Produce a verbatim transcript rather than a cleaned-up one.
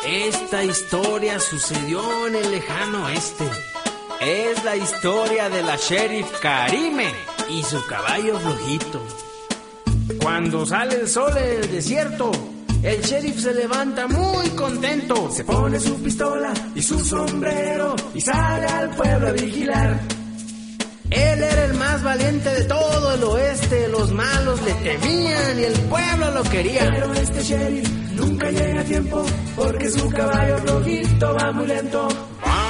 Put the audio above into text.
Esta historia sucedió en el lejano oeste. Es la historia de la sheriff Karime y su caballo flojito. Cuando sale el sol en el desierto, el sheriff se levanta muy contento. Se pone su pistola y su sombrero y sale al pueblo a vigilar. Él era el más valiente de todo el oeste. Los malos le temían y el pueblo lo quería. Pero este sheriff nunca llega a tiempo porque su caballo flojito va muy lento.